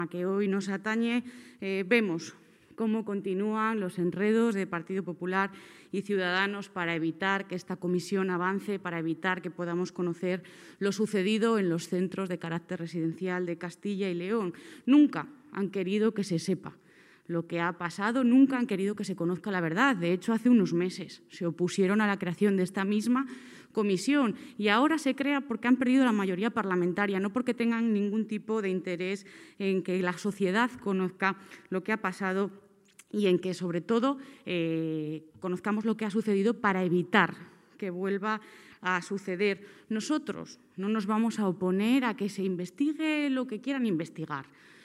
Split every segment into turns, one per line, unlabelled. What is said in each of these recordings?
que hoy nos atañe, vemos cómo continúan los enredos de Partido Popular y Ciudadanos para evitar que esta comisión avance, para evitar que podamos conocer lo sucedido en los centros de carácter residencial de Castilla y León. Nunca han querido que se sepa lo que ha pasado, nunca han querido que se conozca la verdad. De hecho, hace unos meses se opusieron a la creación de esta misma comisión y ahora se crea porque han perdido la mayoría parlamentaria, no porque tengan ningún tipo de interés en que la sociedad conozca lo que ha pasado y en que, sobre todo, conozcamos lo que ha sucedido para evitar que vuelva a suceder. Nosotros no nos vamos a oponer a que se investigue lo que quieran investigar.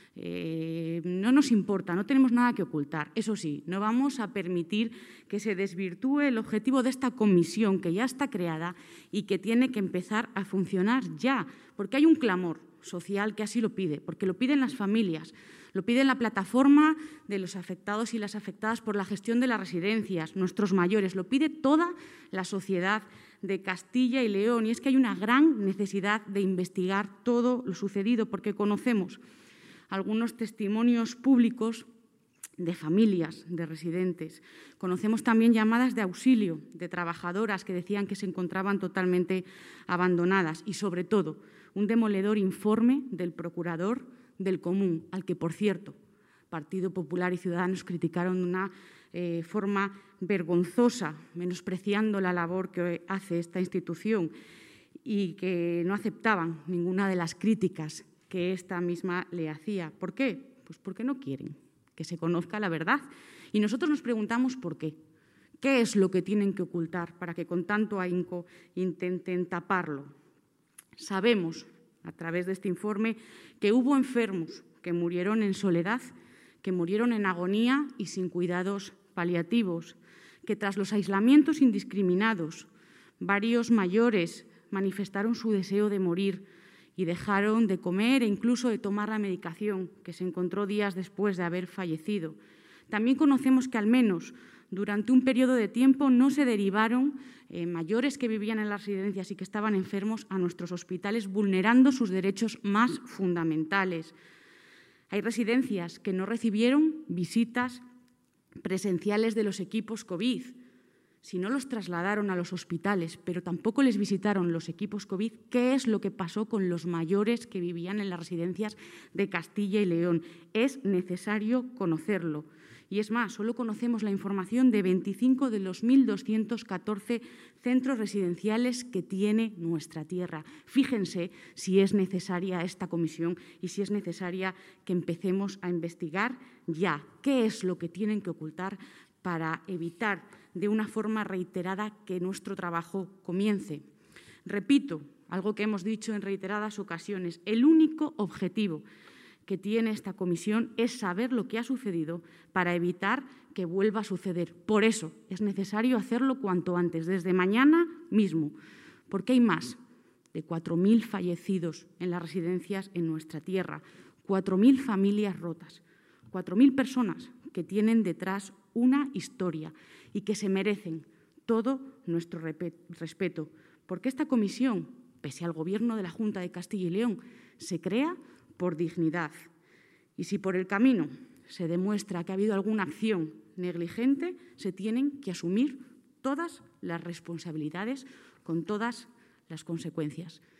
No nos importa, no tenemos nada que ocultar. Eso sí, no vamos a permitir que se desvirtúe el objetivo de esta comisión que ya está creada y que tiene que empezar a funcionar ya, porque hay un clamor social que así lo pide, porque lo piden las familias, lo pide la plataforma de los afectados y las afectadas por la gestión de las residencias, nuestros mayores, lo pide toda la sociedad de Castilla y León. Y es que hay una gran necesidad de investigar todo lo sucedido, porque conocemos algunos testimonios públicos de familias, de residentes. Conocemos también llamadas de auxilio de trabajadoras que decían que se encontraban totalmente abandonadas y, sobre todo, un demoledor informe del procurador del Común, al que, por cierto, Partido Popular y Ciudadanos criticaron de una forma vergonzosa, menospreciando la labor que hace esta institución y que no aceptaban ninguna de las críticas que esta misma le hacía. ¿Por qué? Pues porque no quieren que se conozca la verdad. Y nosotros nos preguntamos por qué. ¿Qué es lo que tienen que ocultar para que con tanto ahínco intenten taparlo? Sabemos, a través de este informe, que hubo enfermos que murieron en soledad, que murieron en agonía y sin cuidados paliativos, que tras los aislamientos indiscriminados, varios mayores manifestaron su deseo de morir y dejaron de comer e incluso de tomar la medicación que se encontró días después de haber fallecido. También conocemos que al menos durante un periodo de tiempo no se derivaron mayores que vivían en las residencias y que estaban enfermos a nuestros hospitales, vulnerando sus derechos más fundamentales. Hay residencias que no recibieron visitas presenciales de los equipos COVID, si no los trasladaron a los hospitales, pero tampoco les visitaron los equipos COVID. ¿Qué es lo que pasó con los mayores que vivían en las residencias de Castilla y León? Es necesario conocerlo. Y es más, solo conocemos la información de 25 de los 1.214 centros residenciales que tiene nuestra tierra. Fíjense si es necesaria esta comisión y si es necesaria que empecemos a investigar ya qué es lo que tienen que ocultar para evitar de una forma reiterada que nuestro trabajo comience. Repito, algo que hemos dicho en reiteradas ocasiones, el único objetivo que tiene esta comisión es saber lo que ha sucedido para evitar que vuelva a suceder. Por eso es necesario hacerlo cuanto antes, desde mañana mismo, porque hay más de 4.000 fallecidos en las residencias en nuestra tierra, 4.000 familias rotas, 4.000 personas que tienen detrás una historia y que se merecen todo nuestro respeto, porque esta comisión, pese al Gobierno de la Junta de Castilla y León, se crea por dignidad. Y si por el camino se demuestra que ha habido alguna acción negligente, se tienen que asumir todas las responsabilidades con todas las consecuencias.